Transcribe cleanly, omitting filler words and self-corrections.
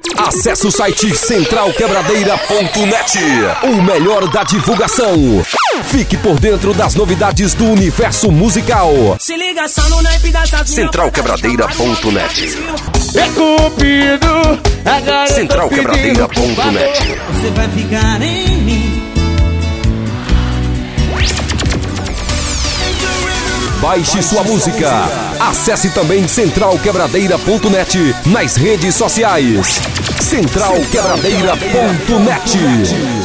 Acesse o site centralquebradeira.net, o melhor da divulgação. Fique por dentro das novidades do universo musical. Se liga só no naipe das centralquebradeira.net. É Cupido, agora centralquebradeira.net. Você vai ficar em mim. Baixe sua música. Acesse também centralquebradeira.net nas redes sociais. centralquebradeira.net.